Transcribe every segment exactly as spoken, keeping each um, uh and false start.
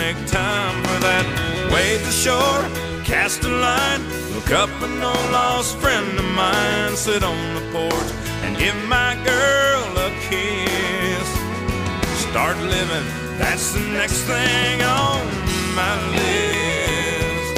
make time for that. Wade the shore, cast a line, look up an old lost friend of mine, sit on the porch and give my girl a kiss. Start living, that's the next thing on my list.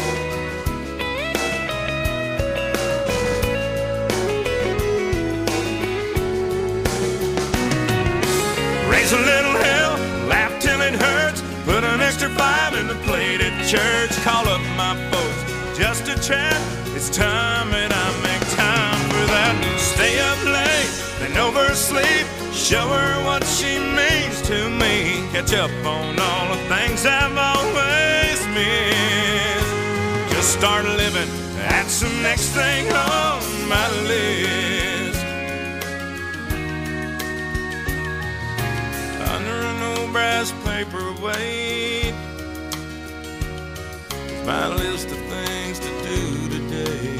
Raise a little hell, laugh till it hurts, put an extra five in the plate at church, call up my folks just to chat. It's time that I make time for that. Stay up late, then oversleep, show her what she means to me, catch up on all the things I've always missed. Just start living, that's the next thing on my list. Under an old brass paperweight, my list of things to do today.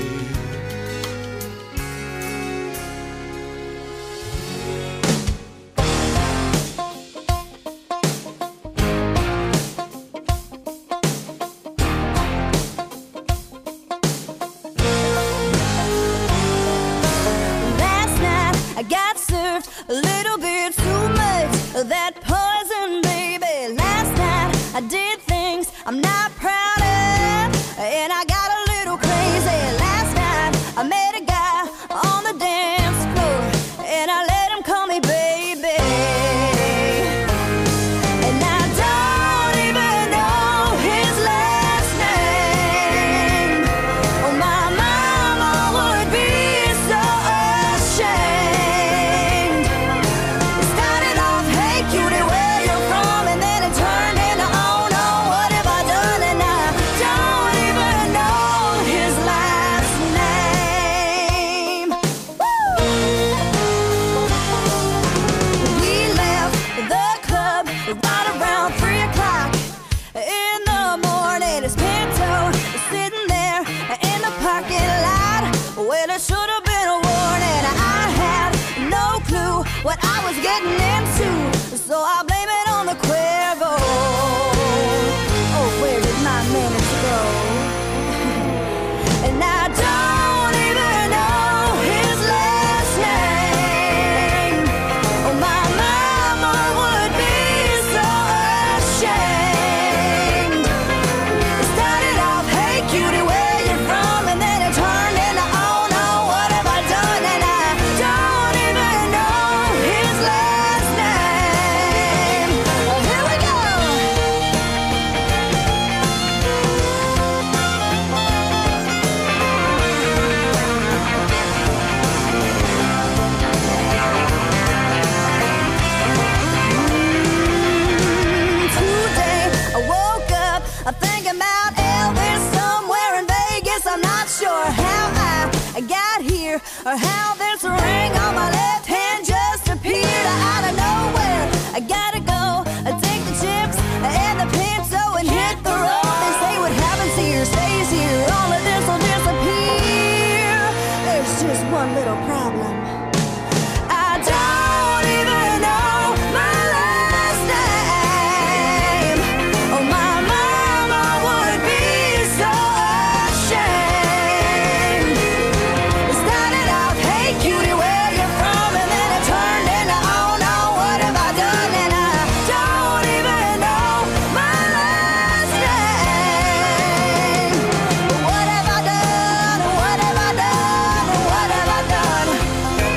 Last night I got served a little bit too much of that poison, baby. Last night I did things I'm not proud of, and I got a little crazy. Last night I met a guy on the dance floor, and I let him call me baby. And I don't even know his last name. Oh, my mama would be so ashamed. It started off, hey cutie, where you from? And then it turned into, oh no, what have I done? And I don't even know his last name. Woo! We left the club right around three o'clock in the morning. His Pinto was sitting there in the parking lot. Well, it should have been a warning. I had no clue what I was getting into, so I blame it on the Cuervo. Oh, where did my minutes go? And I don't even know his last name. Oh, my mama would be so ashamed. It started off, hey cutie, where you from? And then it turned into, oh no, what have I done? And I don't even know his last name. Well, here we go. Today I woke up, I'm thinking about Elvis somewhere in Vegas. I'm not sure how I got here or how this ring on my left hand just appeared out of nowhere. I gotta go, I take the chips and the Pinto and hit the road. They say what happens here stays here, all of this will disappear. There's just one little problem. I don't even know my last name. Oh, my mama would be so ashamed. It started off, hey cutie, where you from? And then it turned into, oh no, what have I done? And I don't even know my last name. What have I done? What have I done? What have I done?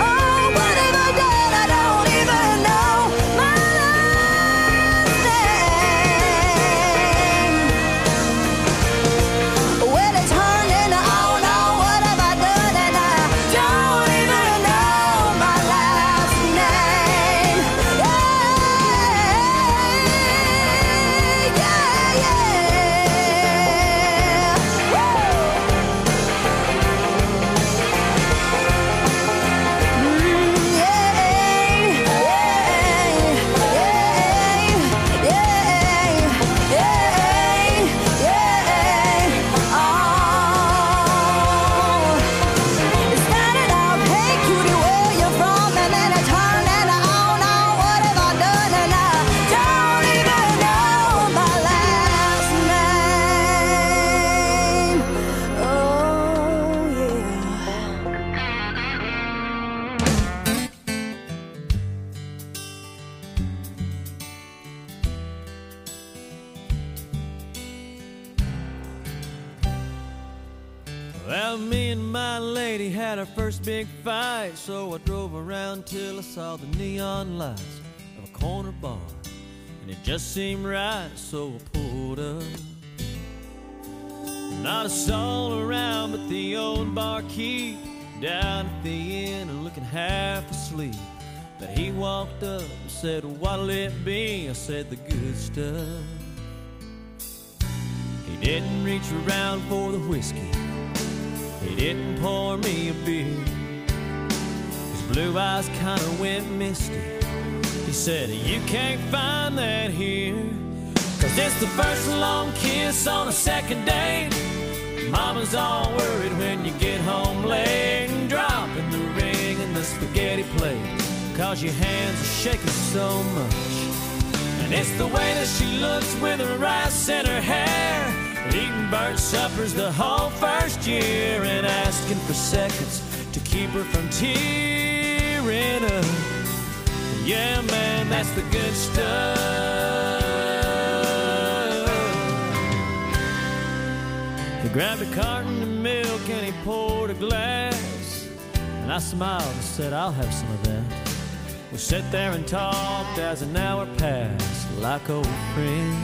Well, me and my lady had our first big fight, so I drove around till I saw the neon lights of a corner bar, and it just seemed right, so I pulled up. Not a soul around but the old barkeep down at the inn and looking half asleep. But he walked up and said, "What'll it be?" I said, "The good stuff." He didn't reach around for the whiskey, he didn't pour me a beer. His blue eyes kinda went misty. He said, "You can't find that here, 'cause it's the first long kiss on a second date. Mama's all worried when you get home late, and dropping the ring in the spaghetti plate, 'cause your hands are shaking so much. And it's the way that she looks with her rice in her hair, eating burnt suppers the whole first year, and asking for seconds to keep her from tearing up. Yeah, man, that's the good stuff." He grabbed a carton of milk and he poured a glass, and I smiled and said, "I'll have some of that." We sat there and talked as an hour passed like old friends.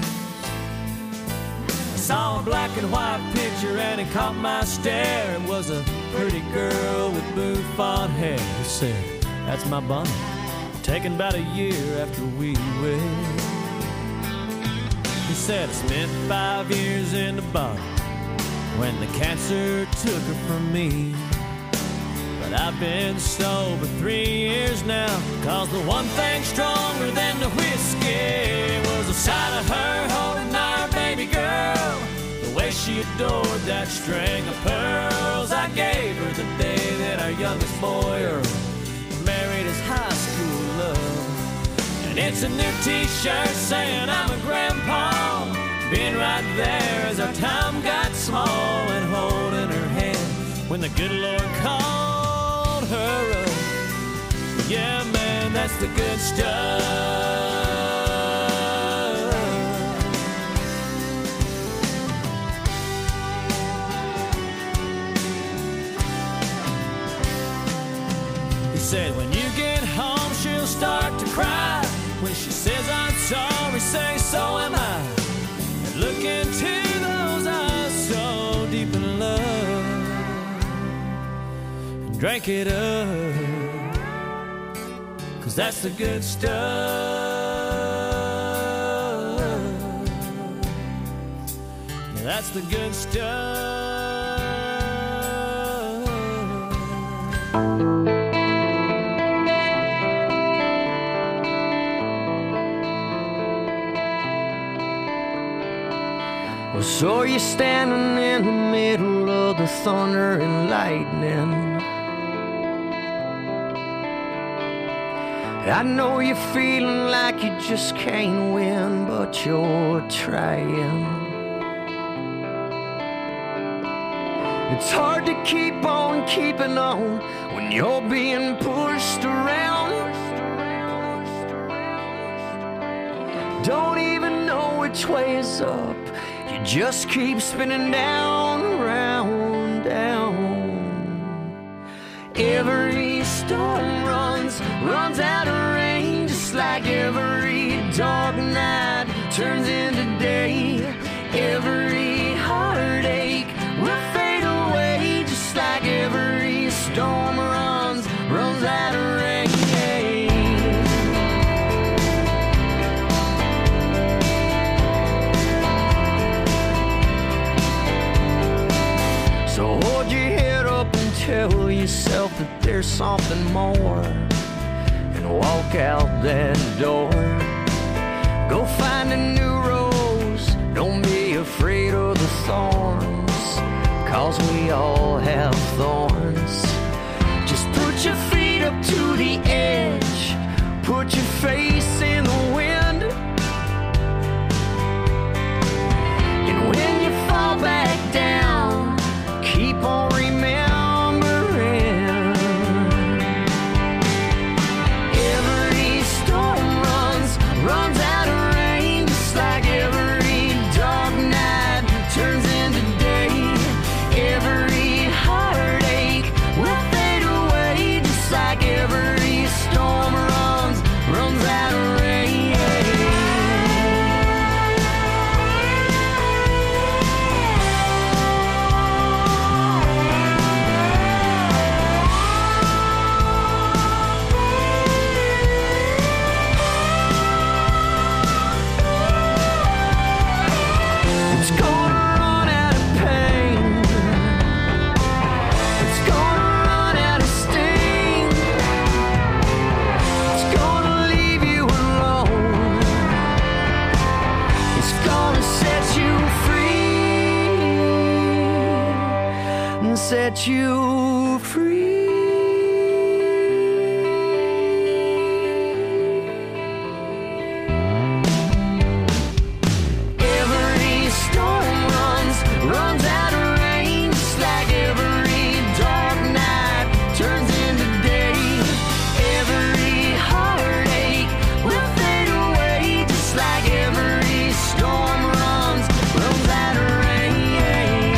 I saw a black and white picture and it caught my stare. It was a pretty girl with bouffant hair. He said, "That's my Bonnie, taken about a year after we wed." He said, "I spent five years in the bottle when the cancer took her from me. But I've been sober three years now, 'cause the one thing stronger than the whiskey was the sight of her holding our baby girl, the way she adored that string of pearls I gave her the day that our youngest boy Earl married his high school love. And it's a new t-shirt saying I'm a grandpa, being right there as our time got small, and holding her hand when the good Lord called her up. Yeah, man, that's the good stuff. He said, "When you get home, she'll start to cry. When she says I'm sorry, say so am I. And look into those eyes so deep in love, and drink it up, 'cause that's the good stuff. Yeah, that's the good stuff." Well, so you're standing in the middle of the thunder and lightning. I know you're feeling like you just can't win, but you're trying. It's hard to keep on keeping on when you're being pushed around. Don't even know which way is up, you just keep spinning down, round, down. Every storm runs, runs out of rain, just like every dark night turns into day. Every heartache will fade away, just like every storm runs, runs out of rain. So hold your head up and tell yourself that there's something more, and walk out that door. Go find a new rose, don't be afraid of the thorns, 'cause we all have thorns. Just put your feet up to the edge, put your face in the wind, and when you fall back down, keep on remembering. Every storm runs, runs out of rain, just like every dark night turns into day. Every set you free. Every storm runs, runs out of rain, just like every dark night turns into day. Every heartache will fade away, just like every storm runs, runs out of rain.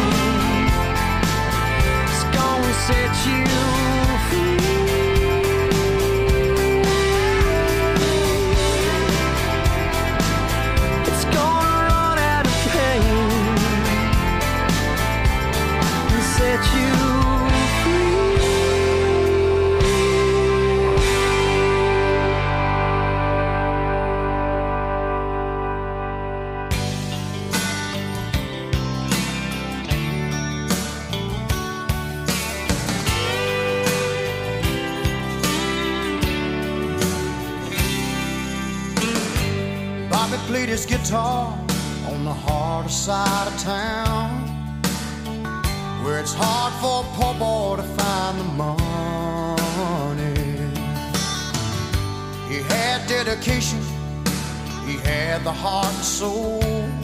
It's gonna set you free. It's gonna run out of pain and set you free. Bobby played his guitar on the harder side of town, where it's hard for a poor boy to find the money. He had dedication, he had the heart and soul.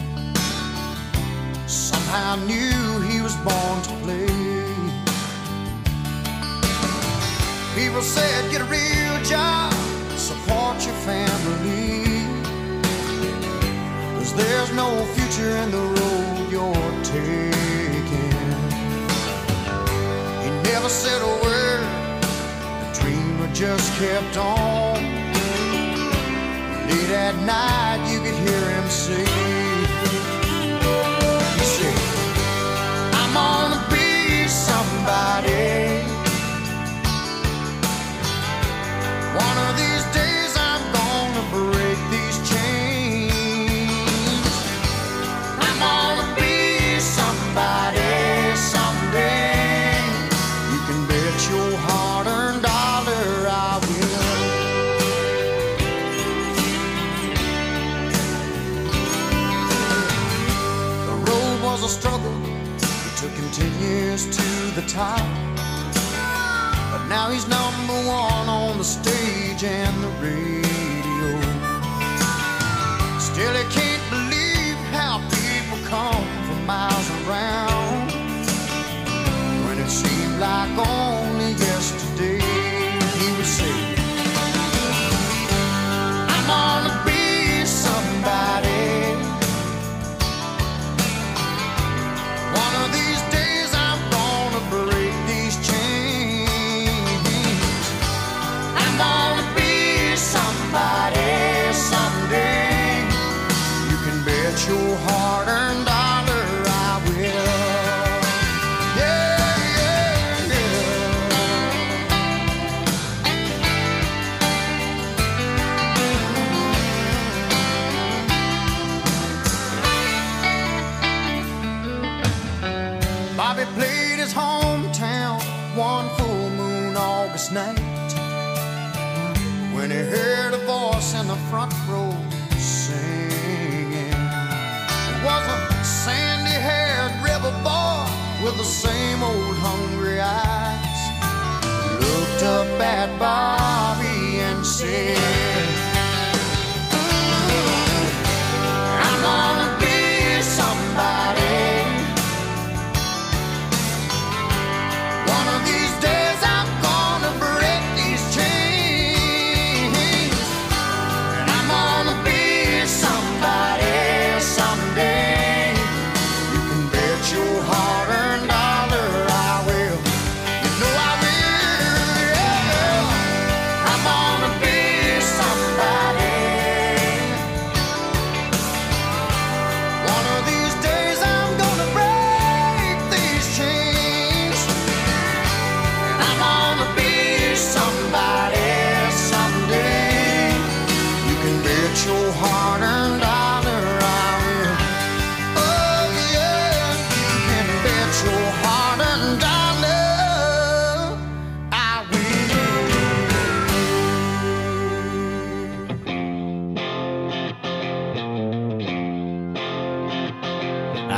Somehow knew he was born to play. People said, get a real job, support your family, 'cause there's no future in the road you're taking. He never said a word, the dreamer just kept on. Late at night you could hear him say, he said, I'm gonna be somebody. One of these days I'm gonna break these chains. I'm gonna be somebody someday. You can bet your hard-earned dollar I will. The road was a struggle, it took him ten years to the top. But now he's number one on the stage and the radio. Still he can't believe how people come from miles around, when it seemed like only yesterday he would say, I'm gonna be somebody. One of these days I'm gonna break these chains. I'm gonna be somebody someday. You can bet your hard-earned dollar I will. Yeah, yeah, yeah. Bobby played his hometown one full moon August night, when he heard a voice in the front row singing. It was a sandy-haired river boy with the same old hungry eyes. He looked up at Bobby and said, I'm gonna be somebody. One of these days I'm gonna break these chains. And I'm gonna be somebody someday. You can bet your hard-earned dollar I will. You know I will, yeah. I'm gonna be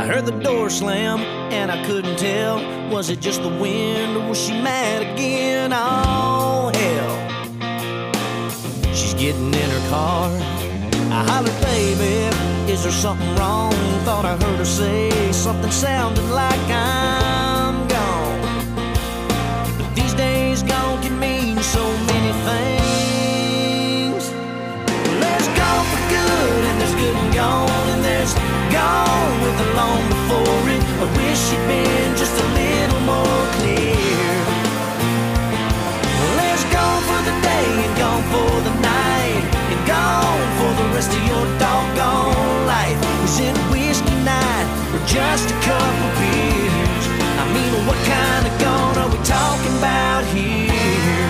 I heard the door slam and I couldn't tell, was it just the wind or was she mad again? Oh hell, she's getting in her car. I hollered, baby, is there something wrong? Thought I heard her say something sounding like I'm gone. But these days gone can mean so many things. Well, there's gone for good and there's good and gone, and there's gone with the long before it. I wish she'd been just a little more clear. Well, there's gone for the day and gone for the night, and gone for the rest of your doggone life. Is it whiskey night or just a couple beers? I mean, what kind of gone are we talking about here?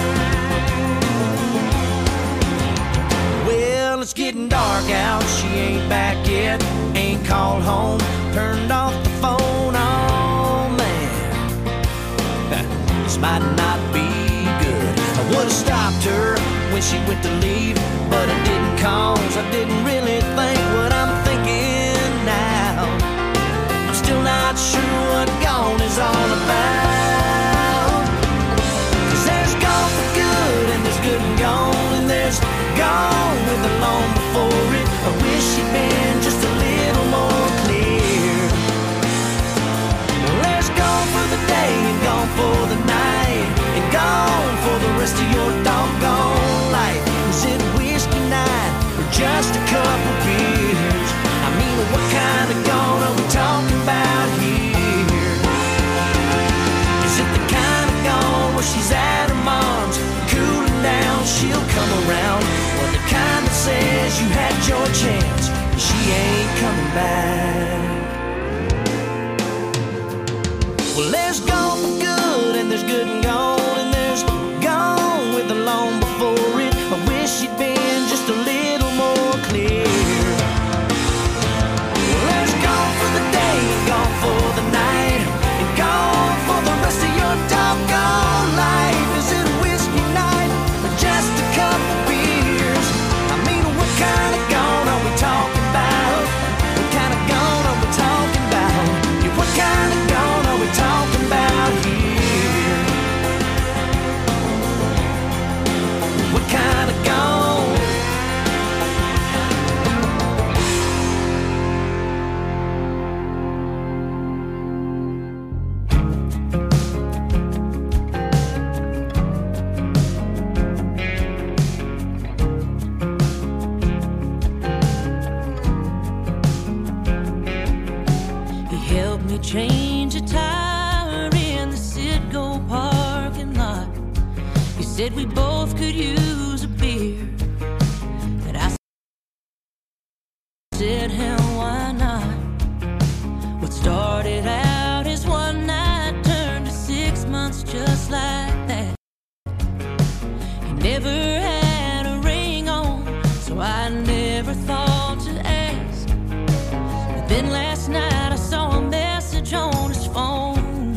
Well, it's getting dark out, she ain't back yet, ain't called home, turned off the phone. Oh man, this might not be good. I would've stopped her when she went to leave, but I didn't, cause I didn't really think what I'm thinking now. I'm still not sure what gone is all about. Cause there's gone for good and there's good and gone, and there's gone with the long before it. I wish she'd been just a little more clear. Well, there's gone for the day and gone for the night, and gone for the rest of your doggone life. Is it whiskey night or just a couple beers? I mean, what kind of gone are we talking about here? Is it the kind of gone where she's at her mom's, cooling down, she'll come around? Or the kind that says you had your chance and she ain't coming back? Well, there's gone for good and there's good and gone, and there's gone with the long before it. I wish she'd been just a little more clear. Well, there's gone for the day and gone for the night, and gone for the rest of your doggone life. Is it whiskey night or just a couple beers? I mean, what kind of gone are we talking about? What kind of gone are we talking about? Yeah, what kind of gone are we talking about here? What kind of gone? He helped me change a tire in the Citgo parking lot. He said we both could use a beer, and I said, hell, why not? What started out as one night turned to six months just like that. He never had a ring on, so I never thought to ask. But then last night I saw a message on his phone.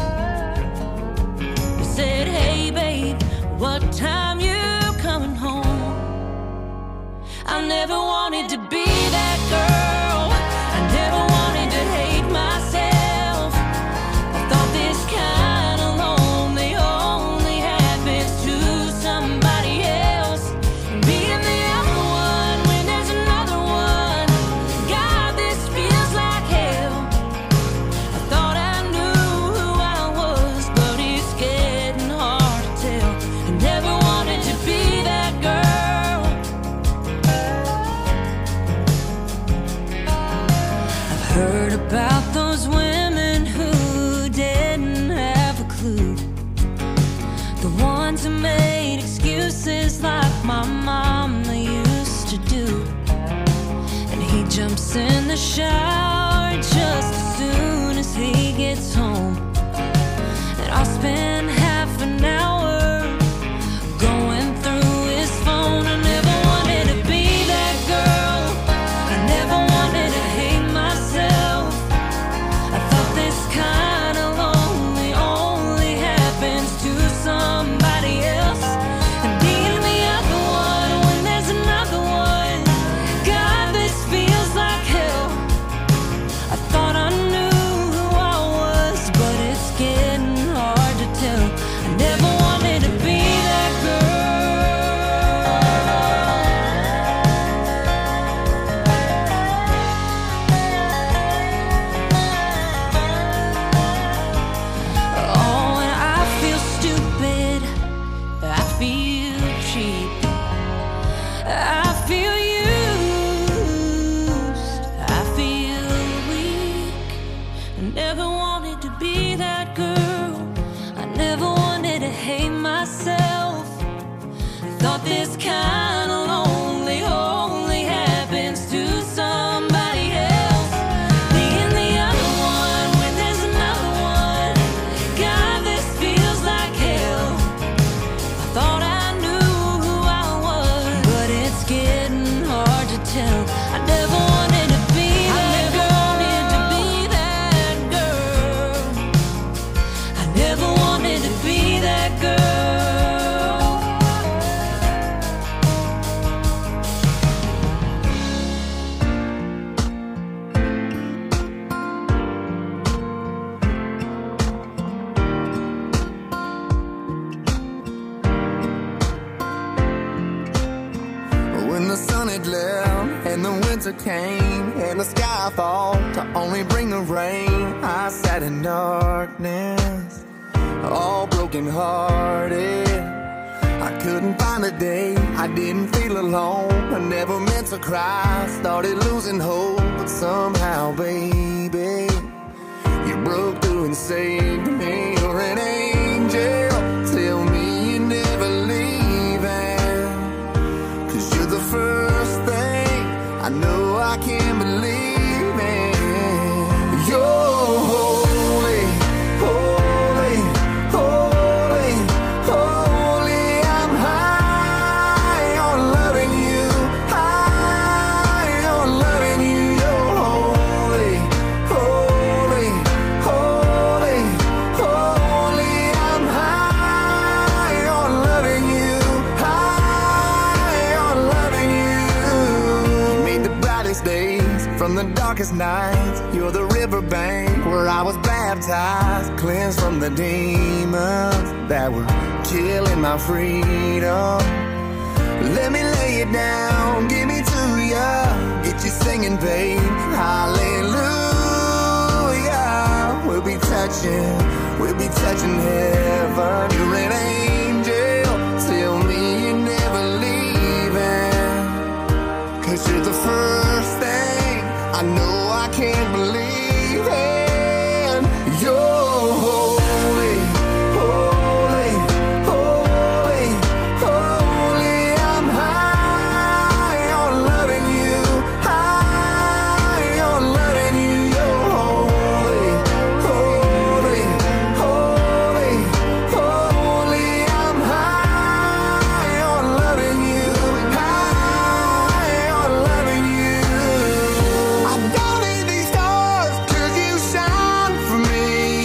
He said, hey babe, what time you coming home? I never wanted to be that girl, I never wanted to hate myself. I thought this kind of lonely only happens to somebody else. And being the other one when there's another one, God, this feels like hell. I thought I knew who I was, but it's getting hard to tell. I never wanted to be that girl. I've heard about those women who didn't have a clue, the ones who made excuses like my mama used to do. And he jumps in the shower just as soon as he gets home, and I'll spend half an hour going through his phone. I never wanted to be that girl, I never wanted to hate myself. I thought this kind of lonely only happens to somebody else. And being the other one when there's another one, God, this feels like hell. I thought Thought this kind of lonely only happens to somebody else. Being the other one when there's another one. God, this feels like hell. I thought I knew who I was, but it's getting hard to tell. I never wanted to be that girl. Wanted to be that girl. I never wanted to be that girl. When the sun had left and the winter came and the sky thought to only bring the rain, I sat in darkness, all broken hearted. I couldn't find a day I didn't feel alone. I never meant to cry, started losing hope, but somehow, baby, you broke through and saved me. You're an angel, tell me you're never leaving, 'cause you're the first thing I know I can't believe in. You're holy, holy, holy, holy. I'm high on loving you, high on loving you. You're holy, holy, holy, holy. I'm high on loving you, high on loving you. You made the brightest days from the darkest nights. You're the riverbank where I was baptized, cleansed from the demons that were killing my freedom. Let me lay it down, give me to ya, get you singing, babe. Hallelujah. We'll be touching, we'll be touching heaven. You're an angel, tell me you're never leaving, 'cause you're the first thing I know I can't believe in. You're holy, holy, holy, holy. I'm high on loving you, high on loving you. You're holy, holy, holy, holy. I'm high on loving you, high on loving you. I don't need these stars 'cause you shine for me.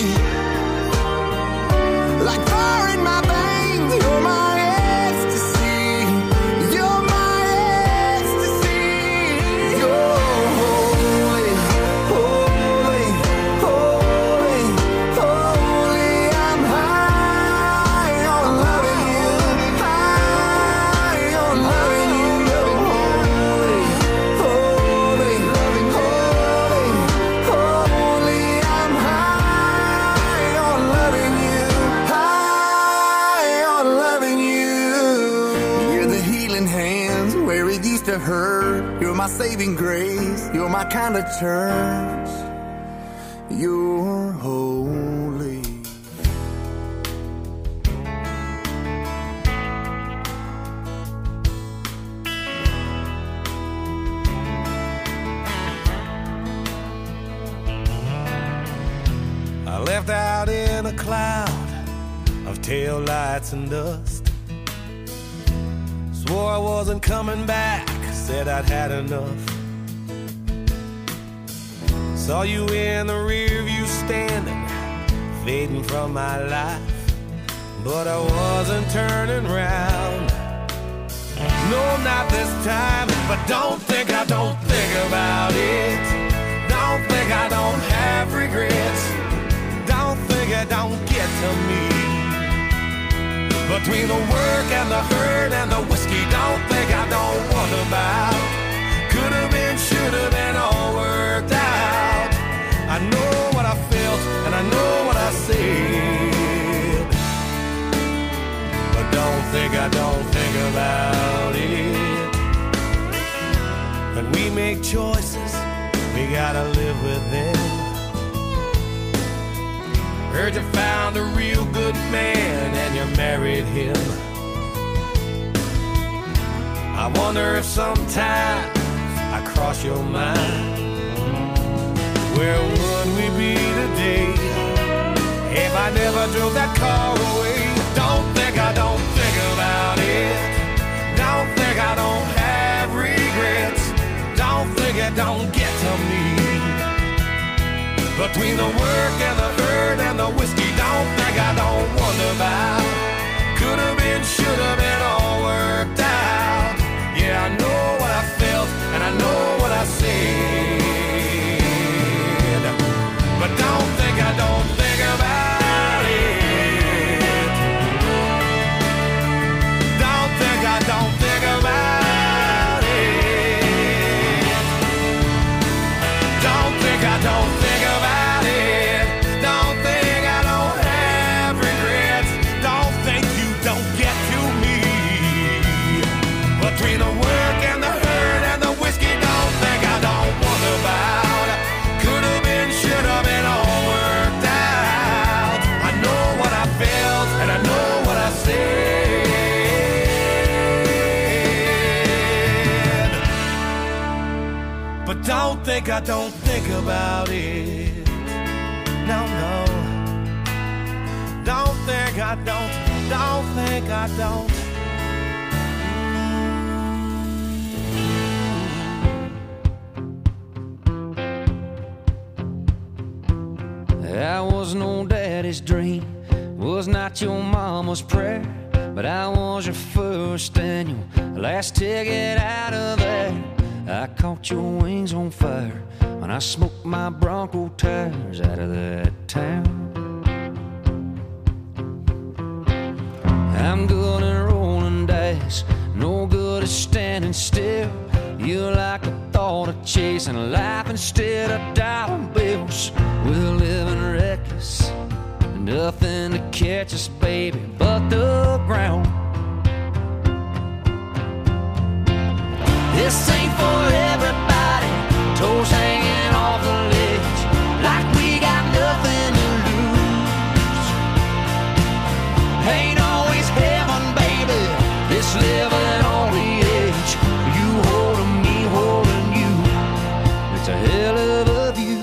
Like fire in my veins, you're my ecstasy. You're my ecstasy. You're holy, holy, holy, holy. I'm high on loving you, high on loving you. You're holy, holy, holy, holy. I'm high on loving you, high on loving you. You're the healing hands where it used to hurt. You're my saving grace. You're my kind of church. You're holy. I left out in a cloud of tail lights and dust. Swore I wasn't coming back, said I'd had enough. Saw you in the rear view standing, fading from my life, but I wasn't turning round. No, not this time, but don't think I don't think about it. Don't think I don't have regrets. Don't think it don't get to me. Between the work and the hurt and the whiskey, don't think I don't wonder about. Could have been, should have been, all worked out. I know what I felt and I know what I said, but don't think I don't think about it. When we make choices, we gotta live with them. Heard you found a real good man and you married him. I wonder if sometimes I cross your mind. Where would we be today if I never drove that car away? Don't think I don't think about it. Don't think I don't have regrets. Don't think it don't get to me. Between the work and the hurt and the whiskey, don't think I don't wonder about. Could have been, should have been, all worked out. Yeah, I know what I felt and I know what I said. But don't think I don't think about it. Don't think I don't think about it. Don't think I don't think about it. Don't think I don't have regrets. Don't think you don't get to me. Between the work and the hurt and the whiskey, don't think I don't wonder about. Could have been, should have been, all worked out. I know what I felt and I know what I said. But don't think I don't think about it. No, no. Don't think I don't, don't think I don't. I was no daddy's dream, was not your mama's prayer, but I was your first and your last ticket out of there. I caught your wings on fire when I smoked my Bronco tires out of that town. I'm good at rolling dice, no good at standing still. You like the thought of chasing life instead of dollar bills. We're living reckless, nothing to catch us, baby, but the ground. This ain't for everybody, toes hanging off the ledge, like we got nothing to lose. Ain't always heaven, baby, this living on the edge. You holding me, holding you, it's a hell of a view.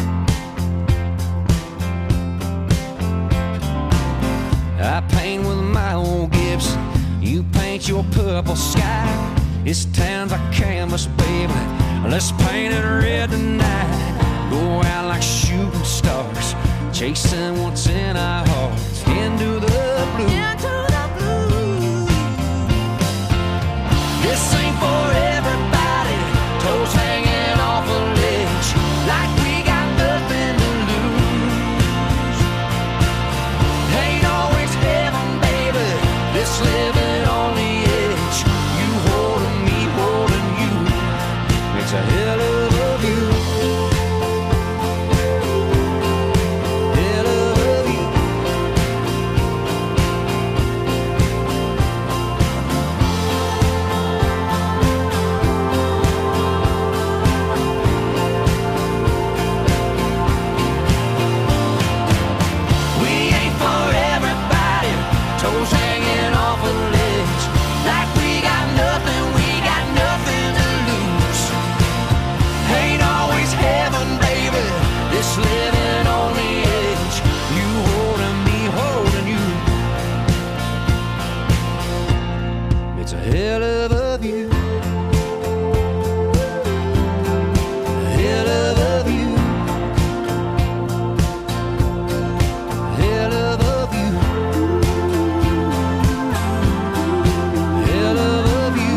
I paint with my old Gibson, you paint your purple sky. This town's a canvas, baby, let's paint it red tonight. Go out like shooting stars, chasing what's in our hearts, into the blue. Into the blue. This ain't for everybody, toes hanging off a ledge, like we got nothing to lose. Ain't always heaven, baby, this living on the edge. You holding me, holding you, it's a hell of a view. Hell of a view. We ain't for everybody, toes hanging off a ledge, like we got nothing, we got nothing to lose. Ain't always heaven, baby, this living on the edge. You holding me, holding you, it's a hell of a view. Hell of a view. Hell of a view. Hell of a view.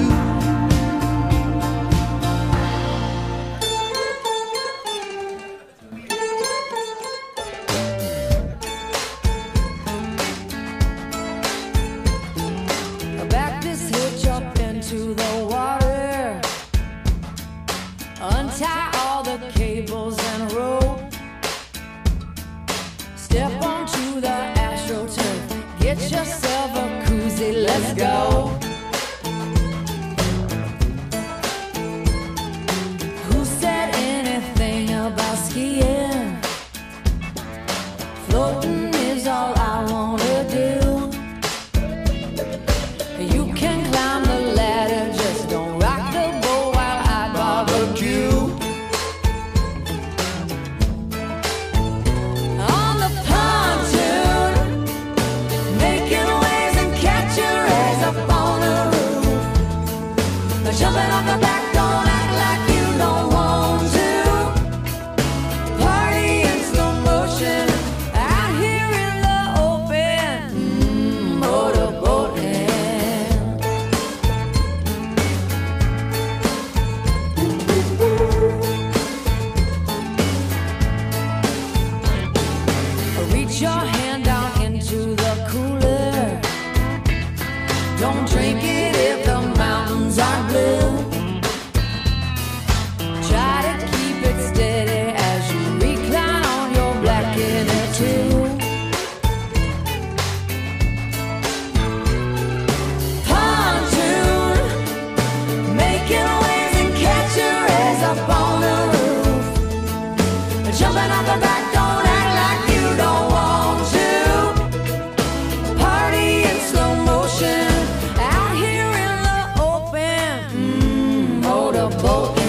Back this hitch up into the water, untie all the cables and rope, step onto the AstroTurf, get yourself a koozie, let's go. Who said anything about skiing? Floating is all I wanna do. You can climb the ladder, just don't reach your hand down into the cooler. Don't drink it if the mountains are blue. Try to keep it steady as you recline on your black inner tube. Pontoon, making waves and catch your rays up on the roof. Jumping off the back, don't act like you don't want to. Party in slow motion out here in the open. Mm, motorboating.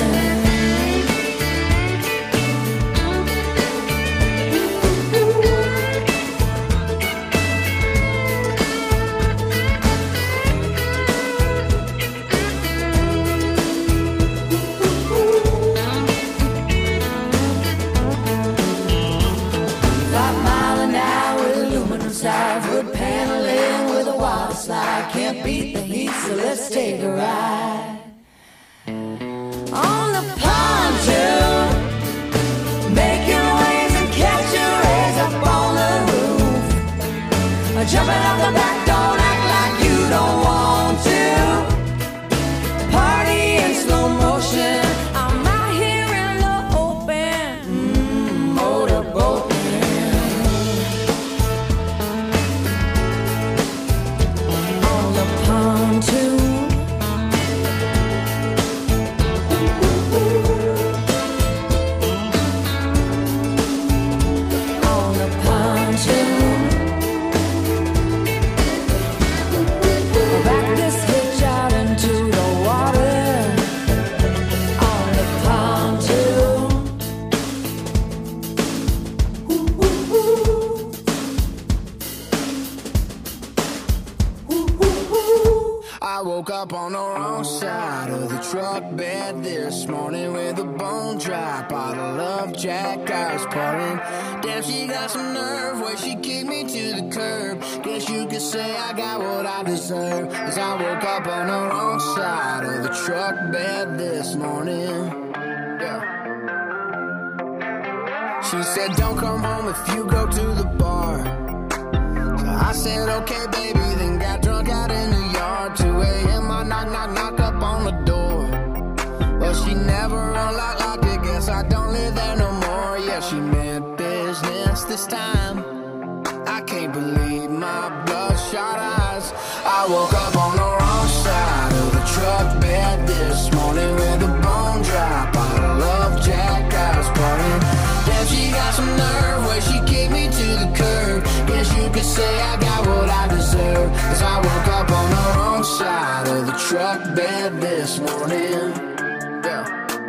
Wood paneling with a water slide. Can't beat the heat, so let's take a ride on the pontoon, making waves and catching rays up on the roof. Jumping off the back, don't act like you don't want to. Party in slow motion. I'm out here in the open. Mm, motorboat. I woke up on the wrong side of the truck bed this morning with a bone dry bottle of Jack I was pouring. Damn, she got some nerve where she kicked me to the curb. Guess you could say I got what I deserve, 'cause I woke up on the wrong side of the truck bed this morning. Yeah. She said don't come home if you go to the bar. So I said okay baby, then got drunk out in the yard. Two a.m. I knock, knock, knock up on the door. Well, she never unlocked, locked it. Guess I don't live there no more. Yeah, she meant business this time. I can't believe my bloodshot eyes. I woke up on the wrong side of the truck bed this morning with a bone dry bottle of Jack I was pouring. Damn, she got some nerve where she kicked me to the curb. Guess you could say I got what I deserve, 'cause I woke up on the wrong side of the truck bed this morning. Yeah.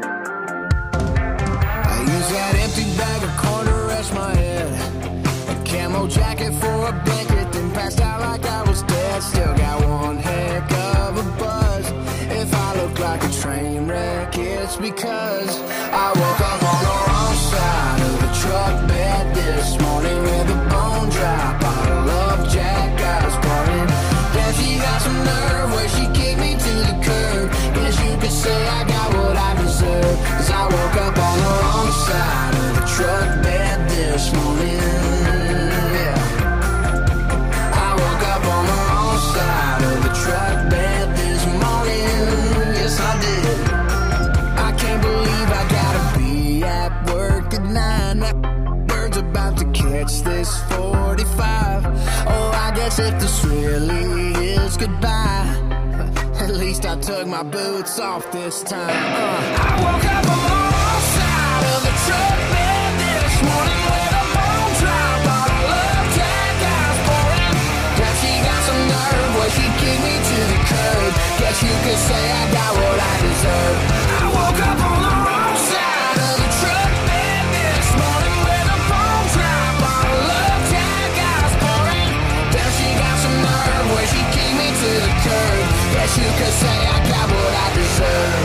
I used that empty bag of corn to rest my head, a camo jacket for a blanket, then passed out like I was dead. Still got one heck of a buzz. If I look like a train wreck, it's because I woke up on the wrong side of the truck bed this morning with a bone dry bottle of Jack I was pouring. Yeah, she got some nerve where she kicked me to the curb. Guess you could say I got what I deserve, 'cause I woke up on the wrong side of the truck bed this morning. Yeah. I woke up on the wrong side of the truck bed this morning. Yes, I did. I can't believe I gotta be at work at nine. That bird's about to catch this forty-five. Oh, I guess if this really is goodbye, at least I took my boots off this time. Uh. I woke up on the wrong side of the truck bed this morning with a bone dry bottle of Jack I was pouring. Damn, she got some nerve where she kicked me to the curb. Guess you could say I got what I deserve. I woke up on the wrong side of the truck bed this morning with a bone dry bottle of Jack I was pouring. Damn, she got some nerve where she kicked me to the curb. Guess you could say I got what I deserve.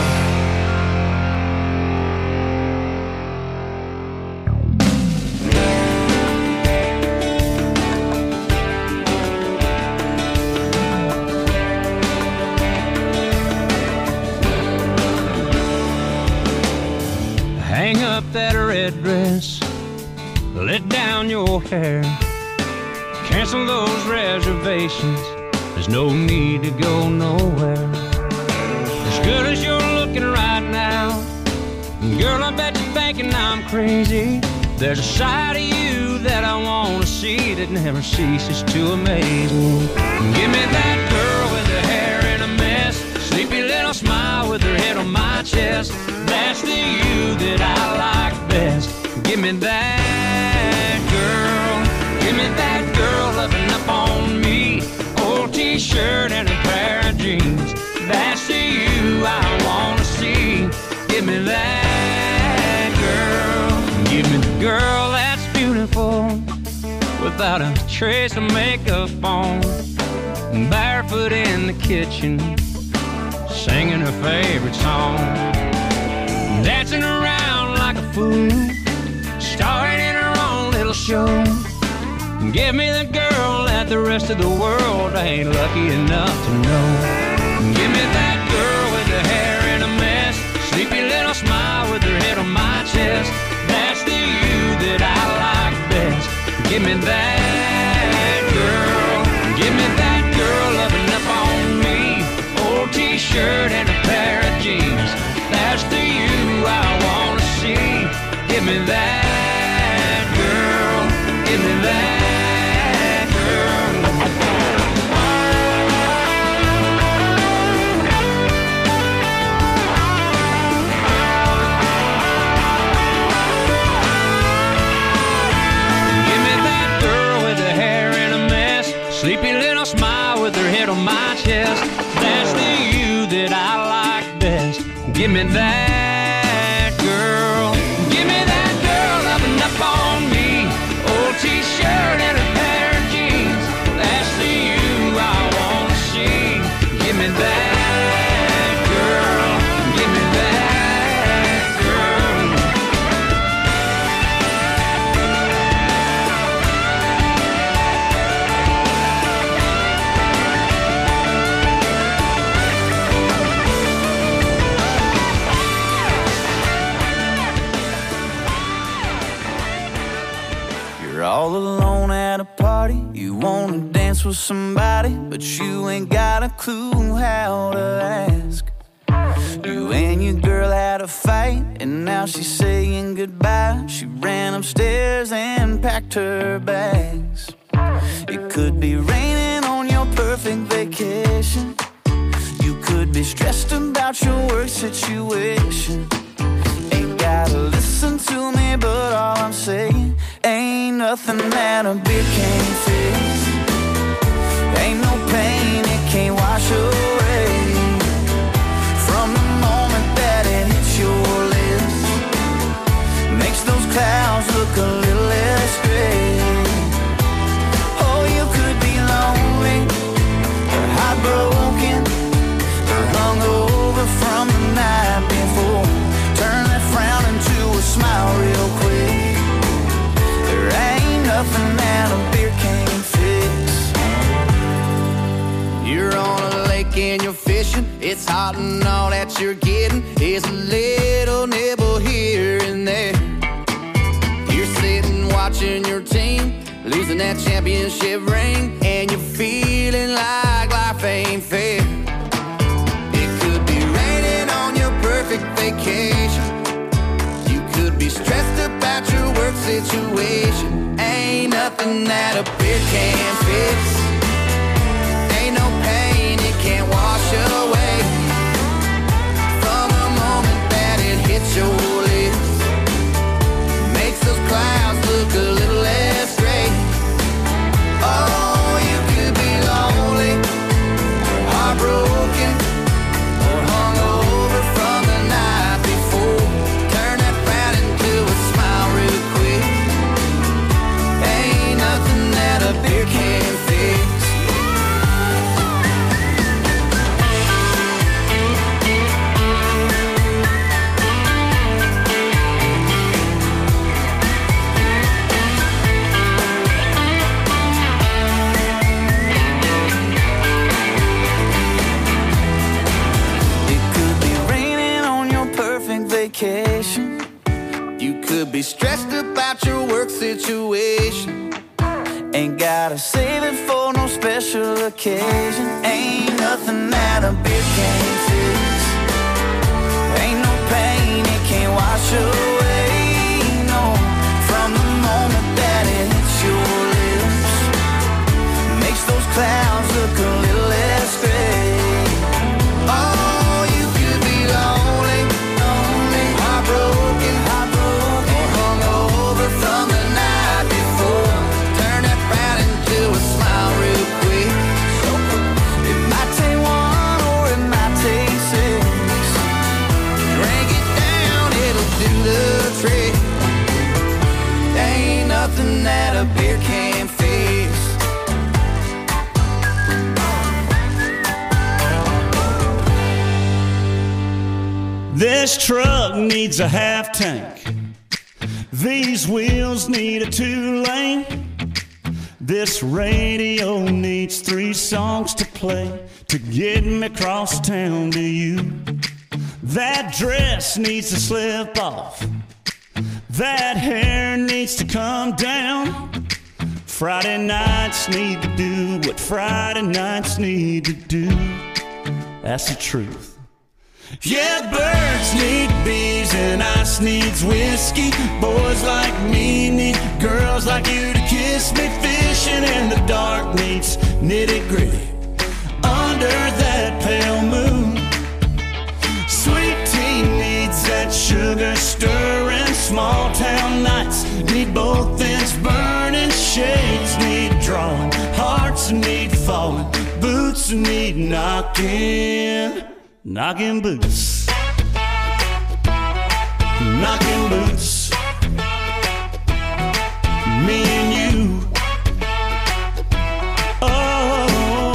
Hang up that red dress, let down your hair. Cancel those reservations, there's no need to go nowhere. As good as you're looking right now, girl, I bet you're thinking I'm crazy. There's a side of you that I want to see that never ceases to amaze me. Give me that girl with her hair in a mess, sleepy little smile with her head on my chest. That's the you that I like best. Give me that girl, give me that girl loving up on me. Old t-shirt and a pair of jeans. That's the you I want to see. Give me that girl, give me the girl that's beautiful, without a trace of makeup on, barefoot in the kitchen, singing her favorite song, dancing around like a fool, starring in her own little show. Give me the girl that the rest of the world ain't lucky enough to know. Give me that girl with the hair in a mess, sleepy little smile with her head on my chest. That's the you that I like best. Give me that girl, give me that girl loving up on me. Old t-shirt and a pair of jeans. That's the you I wanna see. Give me that girl, give me that girl. Sleepy little smile with her head on my chest. That's the you that I like best. Give me that girl, give me that girl loving up on me. Old t-shirt and a pair of jeans. That's the you I wanna see. Give me that girl, give me that girl. All alone at a party, you wanna dance with somebody, but you ain't got a clue how to ask. You and your girl had a fight, and now she's saying goodbye. She ran upstairs and packed her bags. It could be raining on your perfect vacation. You could be stressed about your work situation. Ain't gotta listen to me, but all I'm saying, ain't nothing that a beer can't fix. Ain't no pain it can't wash away. From the moment that it hits your lips, makes those clouds look a little less gray. Oh, you could be lonely, or heartbroken, or hungover from the night before. Turn that frown into a smile real quick. There ain't nothing that a beer can't fix. You're on a lake and you're fishing. It's hot and all that you're getting is a little nibble here and there. You're sitting watching your team losing that championship ring, and you're feeling like life ain't fair. It could be raining on your perfect vacation. You could be stressed about your work situation. Ain't nothing that a beer can't fix. Ain't no pain it can't wash away. From the moment that it hits your lips, makes those clouds look a little less gray. Oh, you could be lonely, or heartbroken, or hungover from the night before. Turn that frown into a smile real quick. Ain't nothing that a beer can't fix. stressed about your work situation. Ain't gotta save it for no special occasion. Ain't nothing that a beer can't fix. Ain't no pain it can't wash away. No, from the moment that it hits your lips, makes those clouds look a little less gray. Oh, you could be lonely, lonely, heartbroken, heartbroken, or hungover from the night before. Turn that frown into a smile real quick. It might take one or it might take six. Drink it down, it'll do the trick. There ain't nothing that a beer can't fix. This truck needs a half tank. These wheels need a two-lane. This radio needs three songs to play to get me across town to you. That dress needs to slip off. That hair needs to come down. Friday nights need to do what Friday nights need to do. That's the truth. Yeah, birds need bees and ice needs whiskey. Boys like me need girls like you to kiss me. Fishing in the dark needs nitty-gritty under that pale moon. Sweet tea needs that sugar stirring. Small town nights need both ends burning. Shades need drawing, hearts need falling, boots need knocking. Knocking boots, knocking boots, me and you. Oh,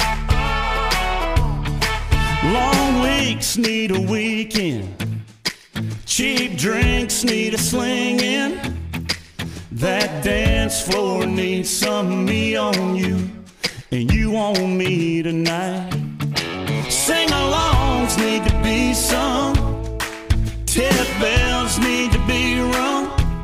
long weeks need a weekend. Cheap drinks need a sling in. That dance floor needs some me on you, and you on me tonight. Sing-alongs need to be sung. Tip bells need to be rung.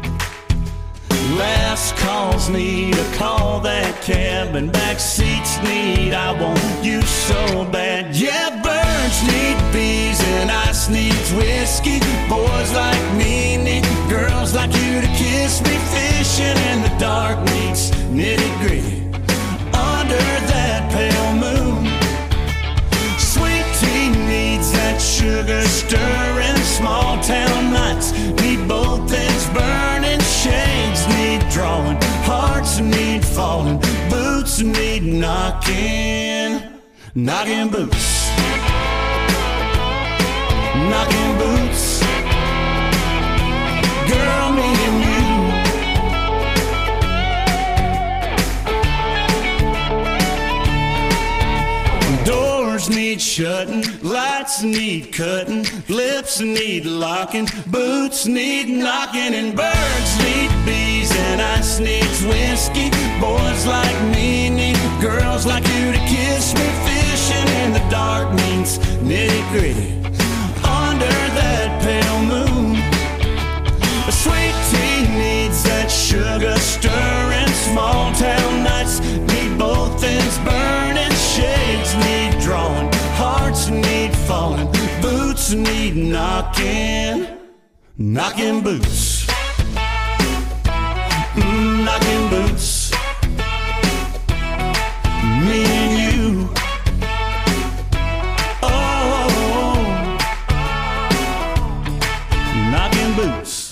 Last calls need a call. That cab and back seats need I want you so bad. Yeah, birds need bees and ice needs whiskey. Boys like me need girls like you to kiss me. Fishing in the dark needs nitty-gritty under that pale moon. That sugar stirring. Small town nights need both ends burning. Shades need drawing, hearts need falling, boots need knocking. Knocking boots, knocking boots. Girl, me and you. Doors need shutting, lights need cutting, lips need locking, boots need knocking, and birds need bees and ice needs whiskey. Boys like me need girls like you to kiss me. Fishing in the dark means nitty-gritty under that pale moon. A sweet tea needs that sugar stirring. Small town nights need both ends burning. Shades need drawing, hearts need falling, boots need knocking. Knocking boots, mm, knocking boots, me and you. Oh, knocking boots.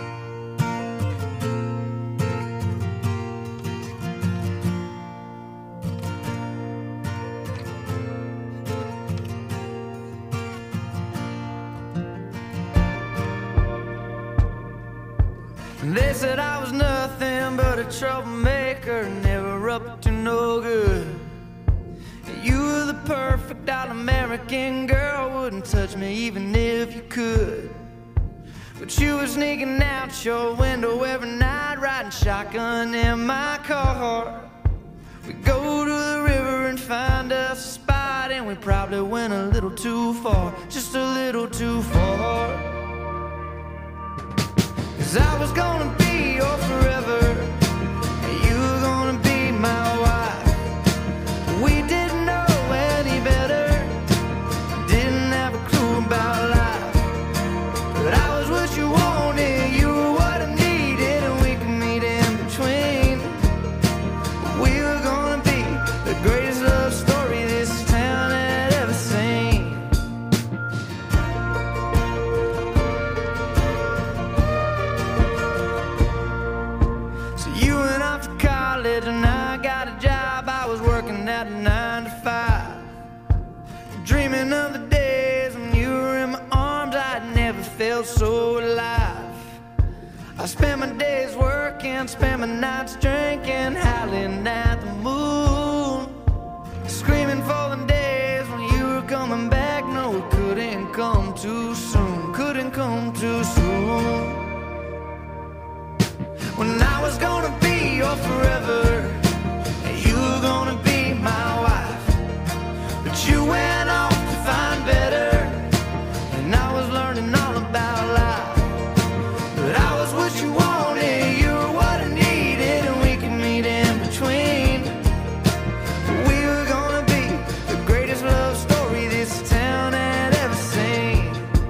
They said I was nothing but a troublemaker, never up to no good. You were the perfect all-American girl, wouldn't touch me even if you could. But you were sneaking out your window every night, riding shotgun in my car. We go to the river and find us a spot, and we probably went a little too far, just a little too far. 'cause I was gonna be your forever, and you were gonna be my wife. We didn't know any better, didn't have a clue about life, but I was what you wanted, you were what I needed, and we could meet in between. We were gonna be the greatest love story this town had ever seen. So you went off to college and I got a job. I was working at a nine to five, dreaming of the days when you were in my arms. I'd never felt so alive. I spent my days working, spent my nights drinking, howling at the moon, screaming for the days when you were coming back. No, it couldn't come too soon, couldn't come too soon. When I was gonna be your forever, and you were gonna be my wife, but you went off to find better, and I was learning all about life. But I was what you wanted, you were what I needed, and we could meet in between. We were gonna be the greatest love story this town had ever seen.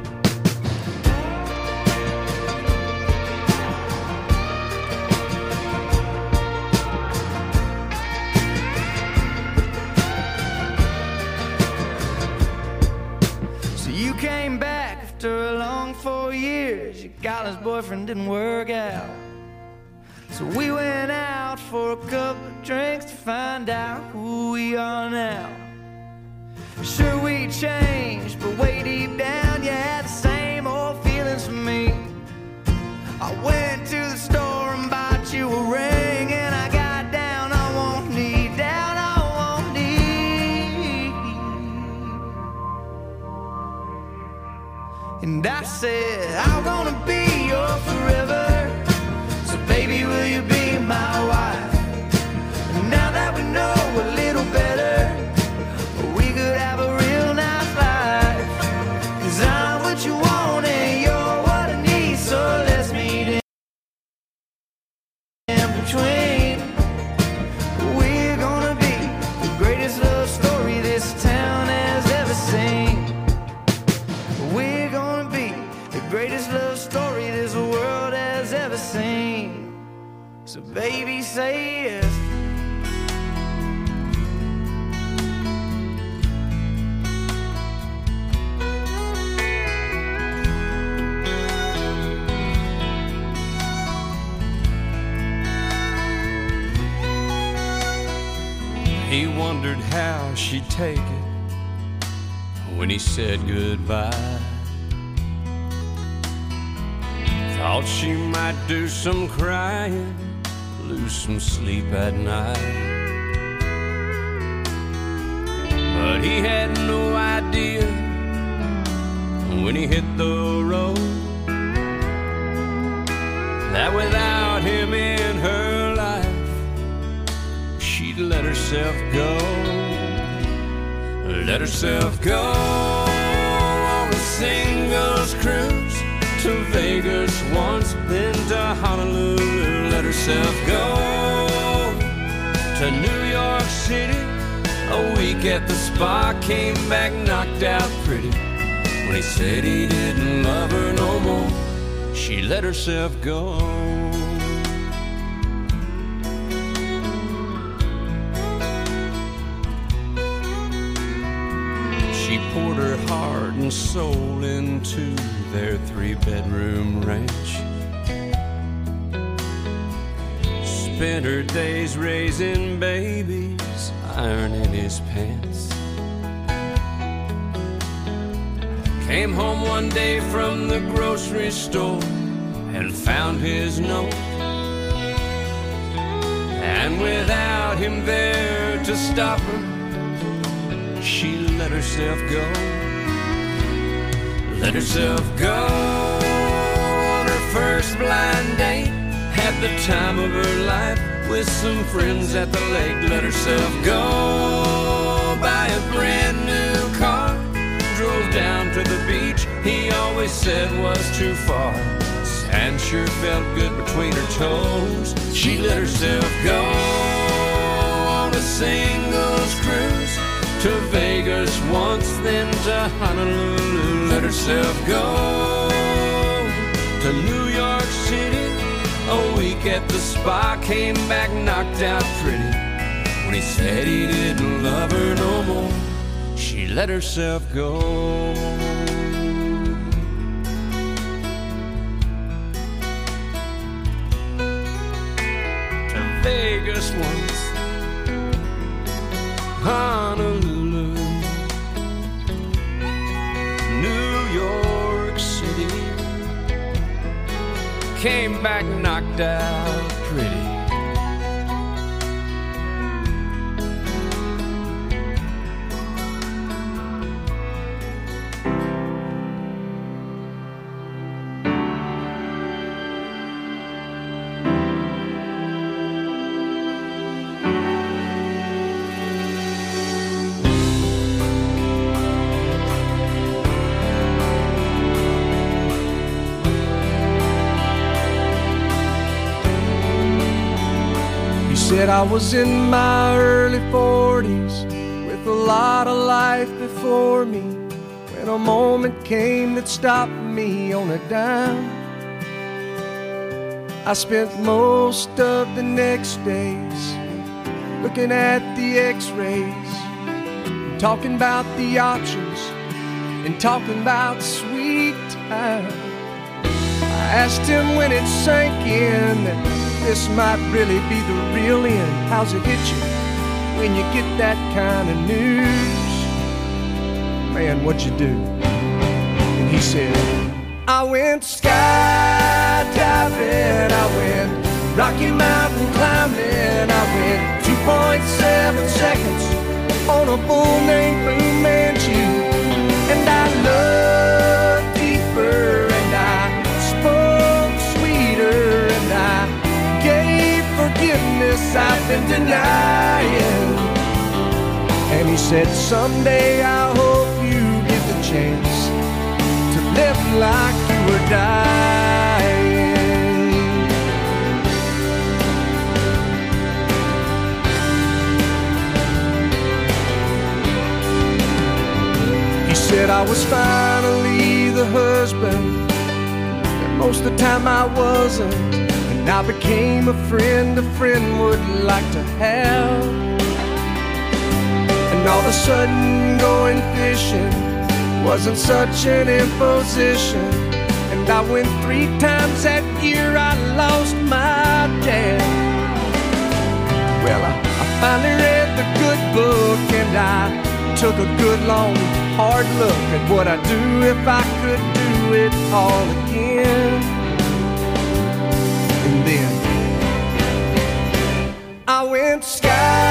So you came back after a long four years. Your college boyfriend didn't work out, so we went out for a couple of drinks to find out who we are now. Sure, we changed, but way deep down you had the same old feelings for me. I went to the store and bought you a ring, and I got down on one knee, down on one knee, and I said, I'm gonna be your forever, so baby, will you be my wife? And now that we know a little better, we could have a real nice life. 'Cause I'm what you want and you're what I need, so let's meet in between. We're gonna be the greatest love story this town has ever seen. We're gonna be the greatest love story this world has ever seen. So baby, say yes. He wondered how she'd take it when he said goodbye. Thought she might do some crying, lose some sleep at night, but he had no idea when he hit the road that without him in her life, she'd let herself go, let herself go on a singles cruise to Vegas once, then to Honolulu. Let herself go to New York City, a week at the spa, came back knocked out pretty. When he said he didn't love her no more, she let herself go. She poured her heart and soul into their three-bedroom ranch, spent her days raising babies, ironing his pants. Came home one day from the grocery store and found his note, and without him there to stop her, she let herself go, let herself go on her first blind date. Had the time of her life with some friends at the lake. Let herself go, buy a brand new car, drove down to the beach he always said was too far. and sure felt good between her toes. She let herself go on a singles cruise to Vegas once, then to Honolulu. Let herself go to New York City. A week at the spa, came back knocked out pretty. When he said he didn't love her no more, she let herself go. Vegas once, Honolulu, New York City, came back knocked out pretty. Said I was in my early forties with a lot of life before me, when a moment came that stopped me on a dime. I spent most of the next days looking at the x-rays, talking about the options and talking about sweet time. I asked him when it sank in that this might really be the real end. How's it hit you when you get that kind of news? Man, what'd you do? And he said, I went skydiving, I went Rocky Mountain climbing, I went two point seven seconds on a bull named Fu Manchu. And I loved deeper, and I spoke sweeter, and I gave forgiveness I've been denying. And he said, someday I hope you get the chance to live like you were dying. He said I was finally the husband, and most of the time I wasn't. And I became a friend a friend would like to have. And all of a sudden going fishing wasn't such an imposition. And I went three times that year, I lost my dad. Well, I, I finally read the good book, and I took a good long hard look at what I'd do if I could do it all again. And then I went skydiving,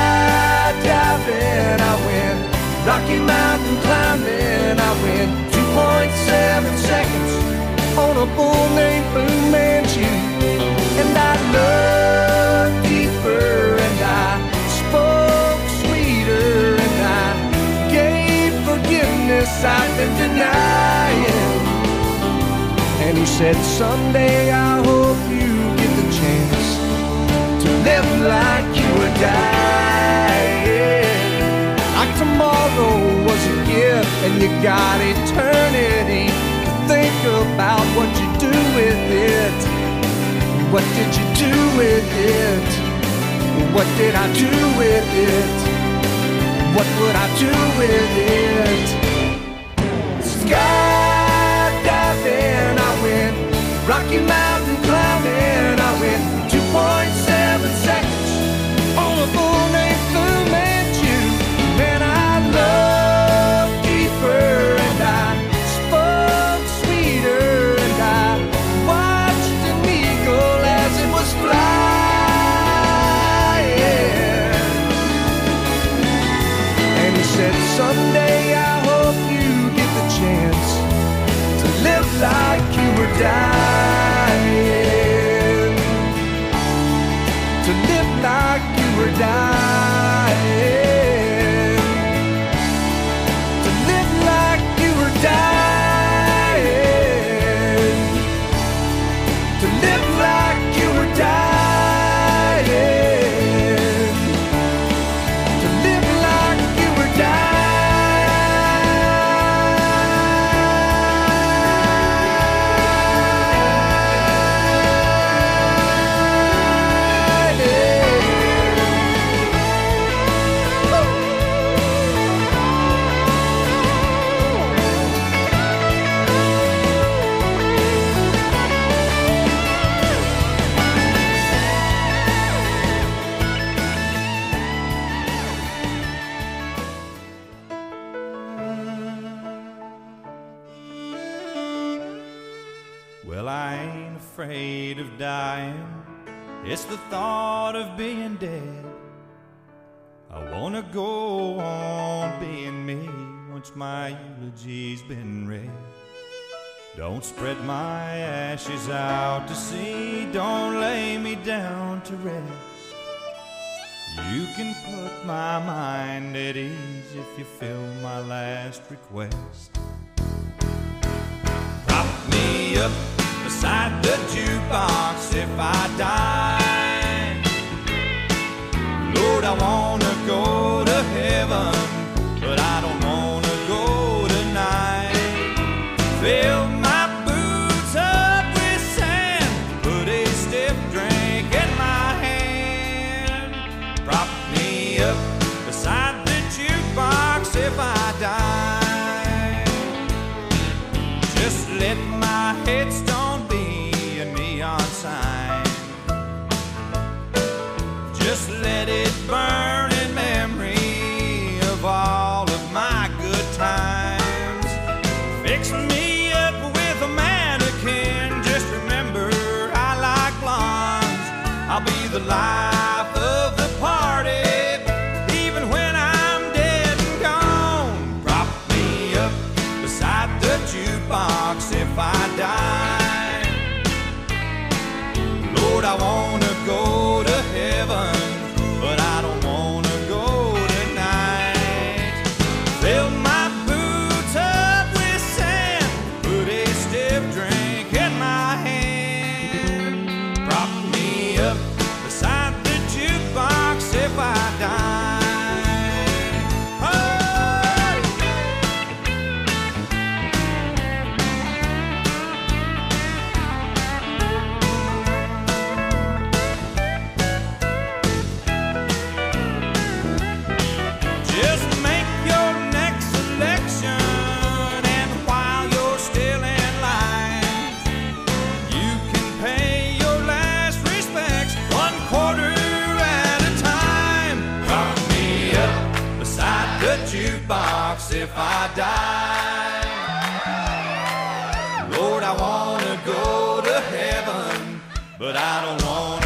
I went Rocky Mountain climbing, I went two point seven seconds on a bull named Fu Manchu. And I loved deeper, and I spoke sweeter, and I gave forgiveness I've been denying. And he said, someday I hope you get the chance to live like you were dying. Like tomorrow was a gift, and you got eternity to think about what you do with it. What did you do with it? What did I do with it? What would I do with it? Skydiving, I went Rocky Mountain climbing, I went two point seven seconds on a bull named Fu Manchu. Man, I loved deeper, and I spoke sweeter, and I watched an eagle as it was flying. And he said, someday I hope you get the chance to live like you were dying, to live like you were dying, to live like you were dying, afraid of dying. It's the thought of being dead. I wanna go on being me once my eulogy's been read. Don't spread my ashes out to sea, don't lay me down to rest. You can put my mind at ease if you fill my last request. Prop me up beside the jukebox if I die. Lord, I wanna go to heaven, but I don't wanna go tonight. Fill my boots up with sand, put a stiff drink in my hand. Prop me up beside the jukebox if I die. Just let my headstone be a neon sign. Just let it burn in memory of all of my good times. Fix me up with a mannequin. Just remember I like blondes. I'll be the life of the party, even when I'm dead and gone. Prop me up beside the jukebox if I die. Lord, I wanna go to heaven, but I don't wanna go tonight. Fill my boots up with sand, put a stiff drink in my hand. Prop me up beside the jukebox if I die. Oh! Just make your next selection, and while you're still in line, you can pay your last respects one quarter at a time. Prop me up beside the jukebox if I die. Lord, I wanna go to heaven, but I don't wanna